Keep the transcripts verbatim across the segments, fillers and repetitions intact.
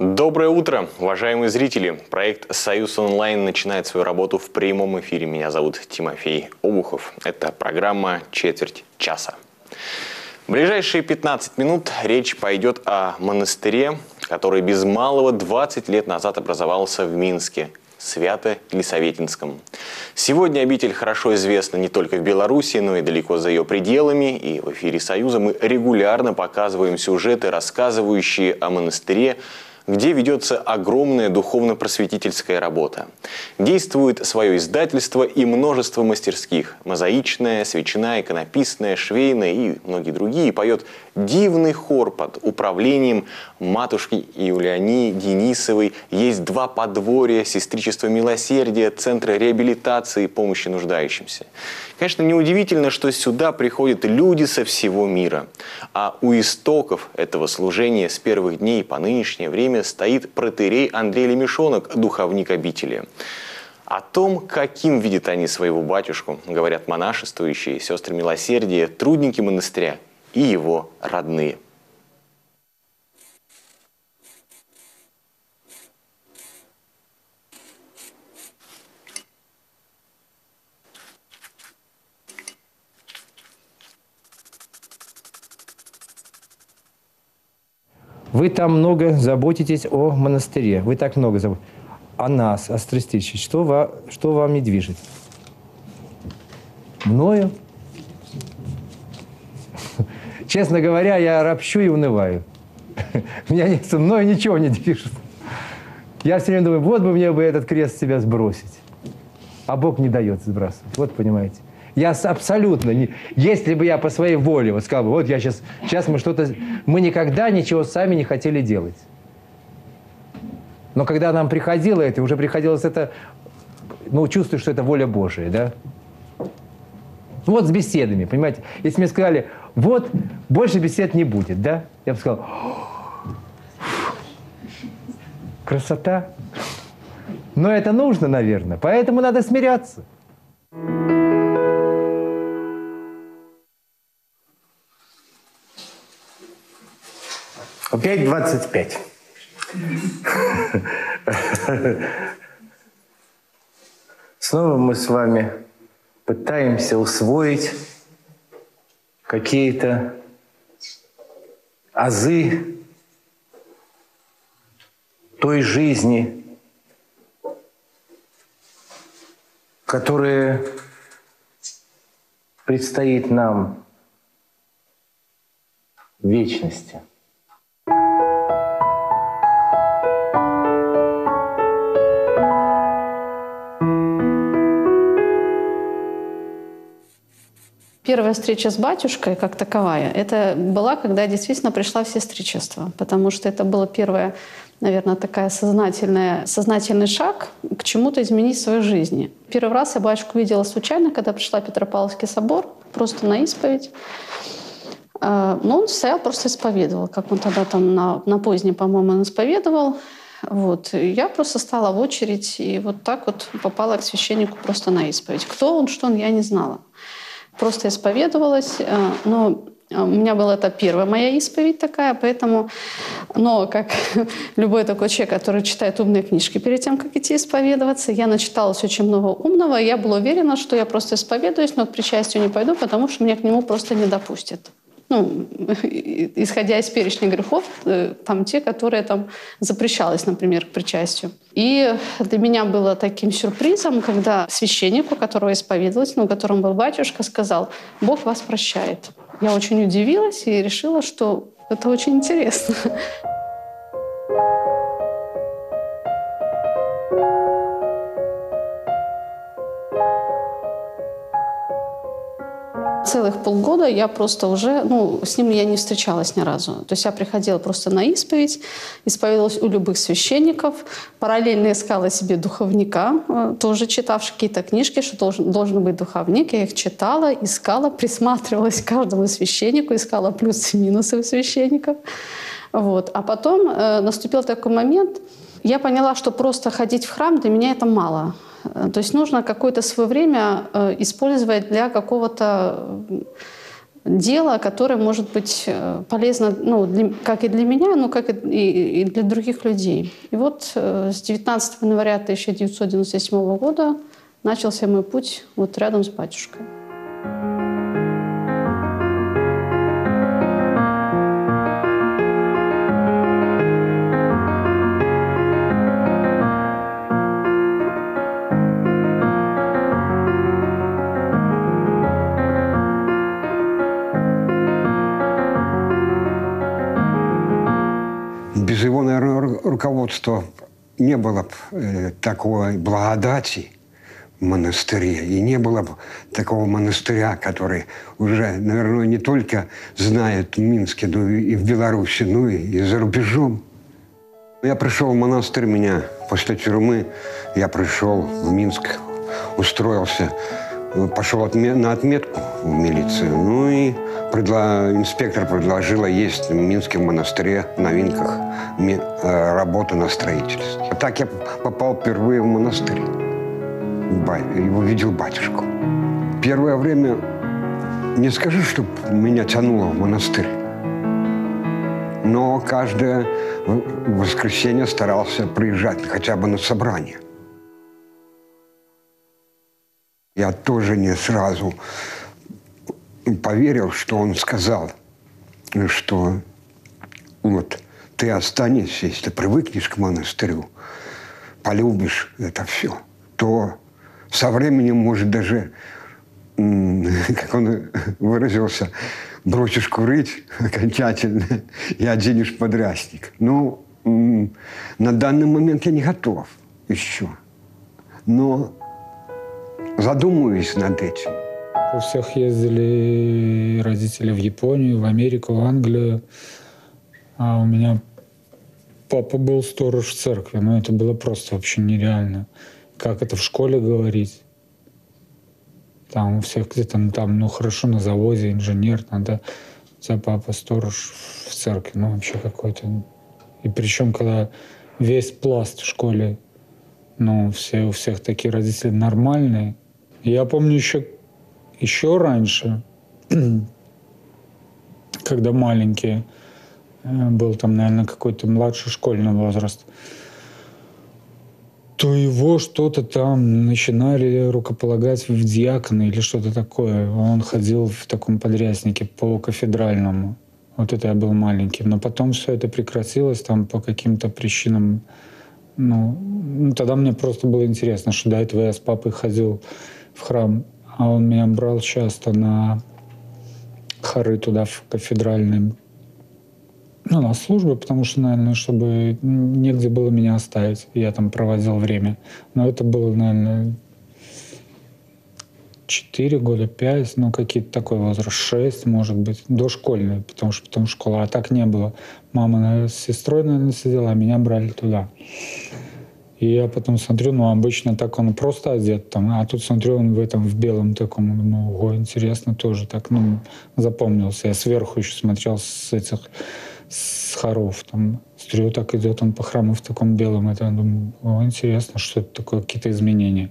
Доброе утро, уважаемые зрители! Проект «Союз онлайн» начинает свою работу в прямом эфире. Меня зовут Тимофей Обухов. Это программа «Четверть часа». В ближайшие пятнадцать минут речь пойдет о монастыре, который без малого двадцать лет назад образовался в Минске, Свято-Елисаветинском. Сегодня обитель хорошо известна не только в Беларуси, но и далеко за ее пределами. И в эфире «Союза» мы регулярно показываем сюжеты, рассказывающие о монастыре, где ведется огромная духовно-просветительская работа. Действует свое издательство и множество мастерских. Мозаичная, свечная, иконописная, швейная и многие другие. Поет дивный хор под управлением матушки Юлиании Денисовой. Есть два подворья, сестричество милосердия, центры реабилитации и помощи нуждающимся. Конечно, неудивительно, что сюда приходят люди со всего мира. А у истоков этого служения с первых дней по нынешнее время стоит протоиерей Андрей Лемешонок, духовник обители. О том, каким видят они своего батюшку, говорят монашествующие, сестры милосердия, трудники монастыря и его родные. Вы там много заботитесь о монастыре. Вы так много заботитесь. О нас, о страстище. Что, ва, что вами движет? Мною? Честно говоря, я ропщу и унываю. Меня нет, мною ничего не движет. Я все время думаю, вот бы мне бы этот крест с себя сбросить. А Бог не дает сбрасывать. Вот понимаете. Я абсолютно не... Если бы я по своей воле вот сказал бы, вот я сейчас... Сейчас мы что-то... Мы никогда ничего сами не хотели делать. Но когда нам приходило это, уже приходилось это... Ну, чувствую, что это воля Божия, да? Вот с беседами, понимаете? Если мне сказали, вот, больше бесед не будет, да? Я бы сказал, красота. Но это нужно, наверное, поэтому надо смиряться. Опять двадцать пять. Снова мы с вами пытаемся усвоить какие-то азы той жизни, которая предстоит нам в вечности. Первая встреча с батюшкой, как таковая, это была, когда я действительно пришла в сестричество, потому что это было первое, наверное, такая сознательная, сознательный шаг к чему-то изменить в своей жизни. Первый раз я батюшку видела случайно, когда пришла в Петропавловский собор, просто на исповедь. Но он стоял, просто исповедовал, как он тогда там на, на поздней, по-моему, он исповедовал. Вот. Я просто стала в очередь и вот так вот попала к священнику просто на исповедь. Кто он, что он, я не знала. Просто исповедовалась, но у меня была это первая моя исповедь такая, поэтому, но как любой такой человек, который читает умные книжки перед тем, как идти исповедоваться, я начиталась очень много умного, и я была уверена, что я просто исповедуюсь, но к причастию не пойду, потому что меня к нему просто не допустят. Ну, исходя из перечня грехов, там те, которые там запрещалось, например, к причастию. И для меня было таким сюрпризом, когда священник, у которого исповедовалась, ну, у которого был батюшка, сказал: «Бог вас прощает». Я очень удивилась и решила, что это очень интересно. Целых полгода я просто уже, ну, с ним я не встречалась ни разу. То есть я приходила просто на исповедь, исповедовалась у любых священников, параллельно искала себе духовника, тоже читавший какие-то книжки, что должен, должен быть духовник. Я их читала, искала, присматривалась к каждому священнику, искала плюсы и минусы у священников. Вот. А потом э, наступил такой момент, я поняла, что просто ходить в храм для меня это мало. То есть нужно какое-то свое время использовать для какого-то дело, которое может быть полезно, ну, для, как и для меня, но как и, и, и для других людей. И вот с девятнадцатого января тысяча девятьсот девяносто седьмого года начался мой путь вот рядом с батюшкой. Без его, наверное, руководства не было бы э, такой благодати в монастыре. И не было бы такого монастыря, который уже, наверное, не только знает в Минске, но и в Беларуси, но и за рубежом. Я пришел в монастырь, меня после тюрьмы, я пришел в Минск, устроился, пошел отме- на отметку в милицию. Ну и предла- инспектор предложила есть в Минском монастыре в новинках ми- э, работу на строительстве. Так я попал впервые в монастырь. Ба- и увидел батюшку. Первое время не скажу, что меня тянуло в монастырь. Но каждое воскресенье старался приезжать хотя бы на собрание. Я тоже не сразу поверил, что он сказал, что вот ты останешься, если привыкнешь к монастырю, полюбишь это все, то со временем, может, даже, как он выразился, бросишь курить окончательно и оденешь подрясник. Ну, на данный момент я не готов еще. Но задумываюсь над этим. У всех ездили родители в Японию, в Америку, в Англию. А у меня папа был сторож в церкви. Ну, это было просто вообще нереально. Как это в школе говорить? Там у всех где-то, ну, там, ну, хорошо, на заводе инженер, надо, у тебя папа сторож в церкви, ну, вообще какой-то. И причем, когда весь пласт в школе, ну, все, у всех такие родители нормальные. Я помню еще, еще раньше, когда маленький, был там, наверное, какой-то младший школьный возраст, то его что-то там начинали рукополагать в диаконы или что-то такое. Он ходил в таком подряснике по кафедральному. Вот это я был маленьким. Но потом все это прекратилось там по каким-то причинам. Ну, ну, тогда мне просто было интересно, что до этого я с папой ходил в храм, а он меня брал часто на хоры туда, в кафедральный. Ну, на службу, потому что, наверное, чтобы негде было меня оставить. Я там проводил время. Но это было, наверное, четыре года, пять, ну, какие-то такой возраст, шесть, может быть, дошкольный, потому что потом школа. А так не было. Мама, наверное, с сестрой, наверное, сидела, а меня брали туда. И я потом смотрю, ну, обычно так он просто одет там, а тут смотрю, он в этом, в белом таком, ну, ого, интересно тоже так, ну, запомнился. Я сверху еще смотрел с этих, с хоров, там, смотрю, так идет он по храму в таком белом, это, я думаю, о, интересно, что это такое, какие-то изменения.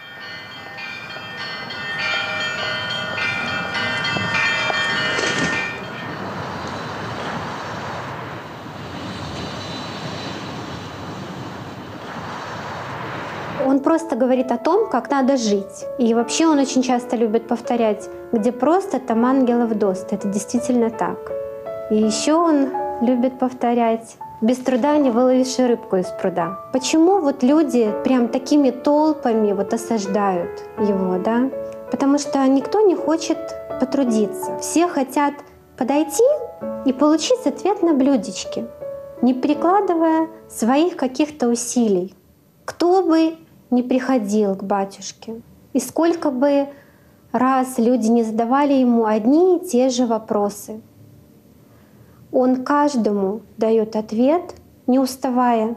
Он просто говорит о том, как надо жить. И вообще он очень часто любит повторять, где просто, там ангелов доста. Это действительно так. И еще он любит повторять, без труда не выловишь рыбку из пруда. Почему вот люди прям такими толпами вот осаждают его, да? Потому что никто не хочет потрудиться. Все хотят подойти и получить ответ на блюдечке, не прикладывая своих каких-то усилий. Кто бы не приходил к батюшке, и сколько бы раз люди не задавали ему одни и те же вопросы, он каждому дает ответ, не уставая,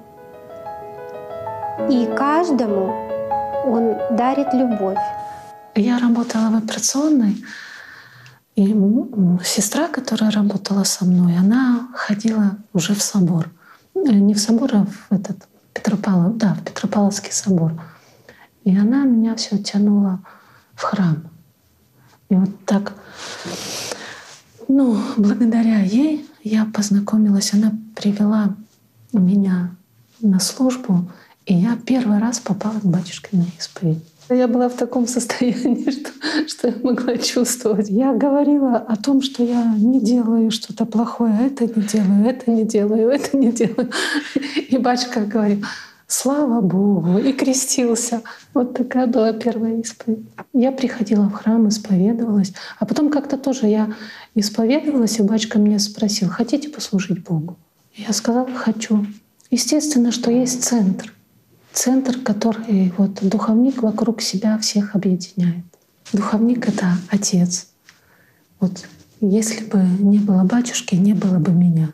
и каждому он дарит любовь. Я работала в операционной, и сестра, которая работала со мной, она ходила уже в собор. Не в собор, а в этот Петропавлов, да, в Петропавловский собор. И она меня все тянула в храм. И вот так Ну, благодаря ей я познакомилась, она привела меня на службу, и я первый раз попала к батюшке на исповедь. Я была в таком состоянии, что, что я могла чувствовать. Я говорила о том, что я не делаю что-то плохое, это не делаю, это не делаю, это не делаю. И батюшка говорил: слава Богу, и крестился. Вот такая была первая исповедь. Я приходила в храм, исповедовалась, а потом как-то тоже я исповедовалась, и батюшка меня спросил: хотите послужить Богу? Я сказала: хочу. Естественно, что есть центр. Центр, который вот духовник вокруг себя всех объединяет. Духовник — это отец. Вот если бы не было батюшки, не было бы меня.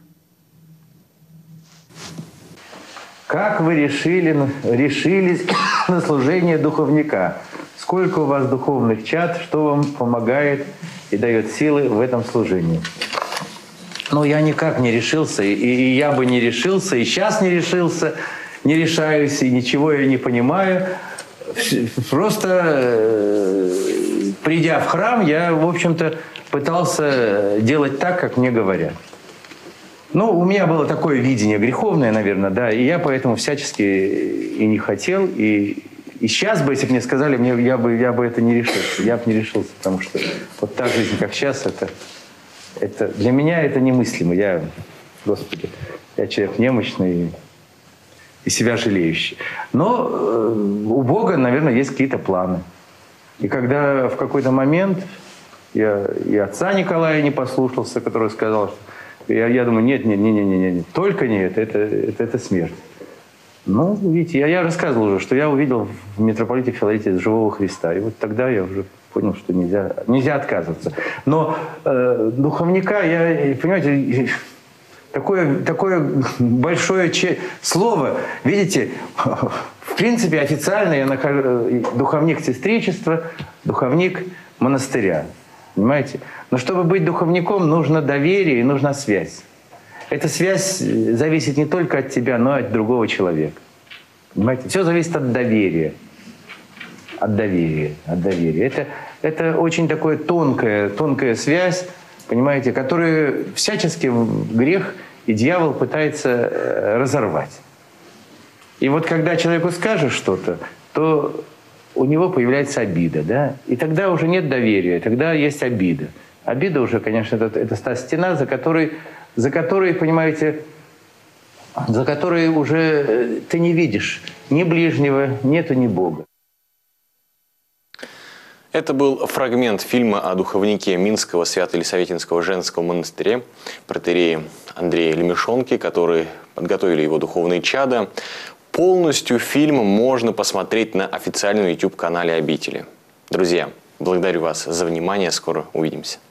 Как вы решили, решились на служение духовника? Сколько у вас духовных чад? Что вам помогает и дает силы в этом служении? Ну, я никак не решился, и, и я бы не решился, и сейчас не решился, не решаюсь, и ничего я не понимаю. Просто, э, придя в храм, я, в общем-то, пытался делать так, как мне говорят. Ну, у меня было такое видение греховное, наверное, да, и я поэтому всячески и не хотел, и, и сейчас бы, если бы мне сказали, мне, я, бы, я бы это не решился, я бы не решился, потому что вот та жизнь, как сейчас, это, это для меня это немыслимо. Я, Господи, я человек немощный и себя жалеющий. Но э, у Бога, наверное, есть какие-то планы. И когда в какой-то момент я и отца Николая не послушался, который сказал, что Я, я думаю, нет, нет, нет, нет, нет, нет, только не это, это, это, это смерть. Ну, видите, я, я рассказывал уже, что я увидел в митрополите Филарете живого Христа. И вот тогда я уже понял, что нельзя, нельзя отказываться. Но э, духовника, я, понимаете, такое, такое большое че- слово, видите, в принципе, официально я нахожу духовник сестричества, духовник монастыря. Понимаете? Но чтобы быть духовником, нужно доверие и нужна связь. Эта связь зависит не только от тебя, но и от другого человека. Понимаете? Все зависит от доверия. От доверия. От доверия. Это, это очень такая тонкая, тонкая связь, понимаете, которую всячески грех и дьявол пытается разорвать. И вот когда человеку скажешь что-то, то у него появляется обида, да? И тогда уже нет доверия, тогда есть обида. Обида уже, конечно, это, это та стена, за которой, за которой, понимаете, за которой уже ты не видишь ни ближнего, нету ни Бога. Это был фрагмент фильма о духовнике Минского Свято-Елисаветинского женского монастыря протоиерея Андрея Лемешонки, которые подготовили его духовные чада. Полностью фильм можно посмотреть на официальном YouTube-канале обители. Друзья, благодарю вас за внимание. Скоро увидимся.